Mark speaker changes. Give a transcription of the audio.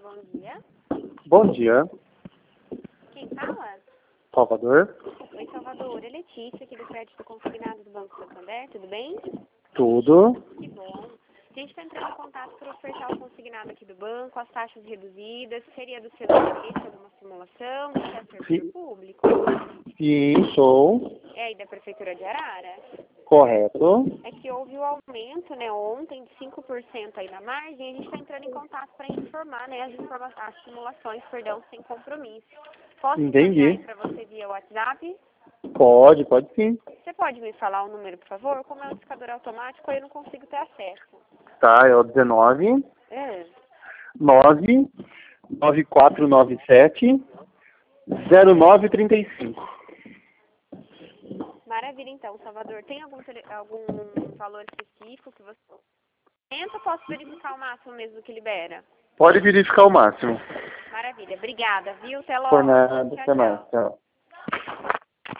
Speaker 1: bom dia.
Speaker 2: Bom dia,
Speaker 1: Quem fala?
Speaker 2: Salvador.
Speaker 1: Oi, Salvador. É Letícia, aqui do crédito consignado do Banco Santander, tudo bem?
Speaker 2: Tudo.
Speaker 1: Que bom. A gente está entrando em contato para ofertar o consignado aqui do banco, as taxas reduzidas, seria do seu interesse alguma simulação, você é servidor público?
Speaker 2: Sim, sou.
Speaker 1: É aí da Prefeitura de Arara?
Speaker 2: Correto.
Speaker 1: É que houve o aumento, né, ontem de 5% aí na margem, e a gente está entrando em contato para informar, né, as simulações, perdão, sem compromisso. Posso encaminhar aí
Speaker 2: Entendi.
Speaker 1: para você via WhatsApp?
Speaker 2: Pode sim.
Speaker 1: Você pode me falar o número, por favor? Como é um discador automático, eu não consigo ter acesso.
Speaker 2: Tá, é o 19
Speaker 1: É.
Speaker 2: 9 9497 0935.
Speaker 1: Maravilha, então, Salvador. Tem algum valor específico que você... Eu posso verificar o máximo mesmo que libera?
Speaker 2: Pode verificar o máximo.
Speaker 1: Maravilha. Obrigada, viu? Até
Speaker 2: Por
Speaker 1: logo.
Speaker 2: nada,
Speaker 1: Tchau,
Speaker 2: até mais.
Speaker 1: tchau.
Speaker 2: Tchau.